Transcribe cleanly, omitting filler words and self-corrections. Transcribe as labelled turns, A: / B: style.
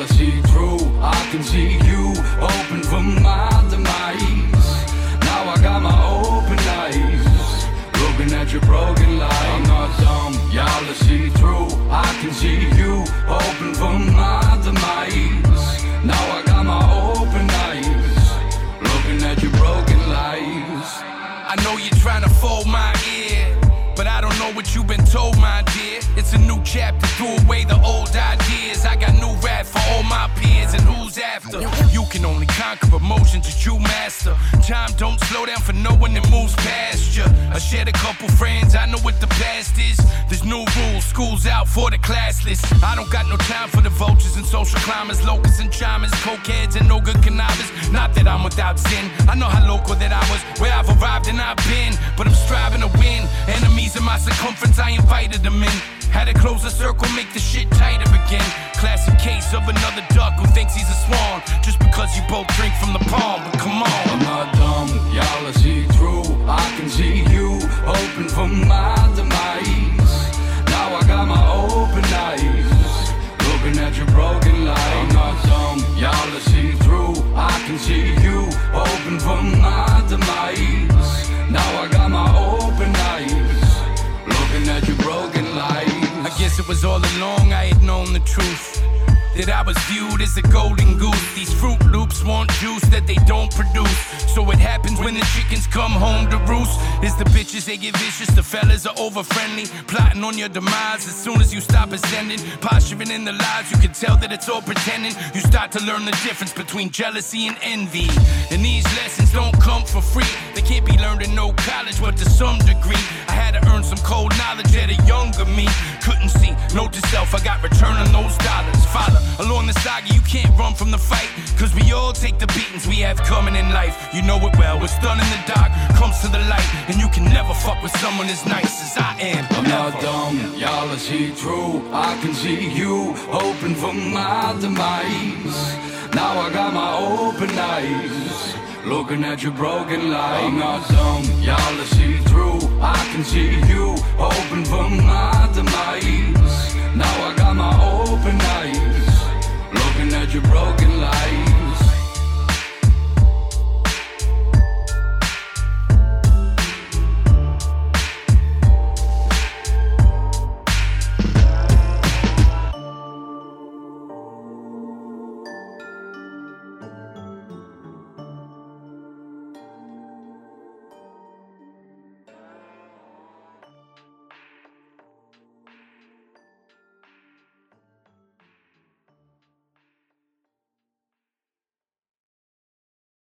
A: are see-through. I can see you open for my demise. Now I got my open eyes, looking at your broken light. I'm not dumb, y'all are see-through. I can see you open for my demise. Now I got my open eyes, looking at your broken lies.
B: I know you're trying to fold my ear, but I don't know what you've been told, my dear. It's a new chapter, threw away the old ideas. I got new rap for all my peers, and who's after? You can only conquer emotions that you master. Time don't slow down for no one that moves past you. I shared a couple friends, I know what the past is. There's new rules, school's out for the classless. I don't got no time for the vultures and social climbers, locusts and chimers, cokeheads and no good connivers. Not that I'm without sin, I know how local that I was, where I've arrived and I've been, but I'm striving to win. Enemies in my circumference, I invited them in. Had to close the circle, make the shit tighter again. Classic case of another duck who thinks he's a swan, just because you both drink from the palm, but come on.
A: I'm not dumb, y'all are see-through. I can see you open for my demise. Now I got my open eyes, looking at your broken light. I'm not dumb, y'all are see-through. I can see you open for my demise. Now I got my open eyes, looking at your broken light.
B: I guess it was all along I had known the truth, that I was viewed as a golden goose. These Fruit Loops want juice that they don't produce. So it happens when the chickens come home to roost. It's the bitches, they get vicious, the fellas are over-friendly, plotting on your demise as soon as you stop ascending. Posturing in the lies, you can tell that it's all pretending. You start to learn the difference between jealousy and envy. And these lessons don't come for free. They can't be learned in no college, but to some degree. I had to earn some cold knowledge at a younger me. Couldn't see, note to self, I got return on those dollars. Follow along the saga, you can't run from the fight, cause we all take the beatings we have coming in life. You know it well, what's done in the dark comes to the light, and you can never fuck with someone as nice as I am.
A: I'm not dumb, y'all are see-through. I can see you open for my demise. Now I got my open eyes, looking at your broken light. I'm not dumb, y'all are see-through. I can see you open for my demise. Now I got my open eyes, looking at your broken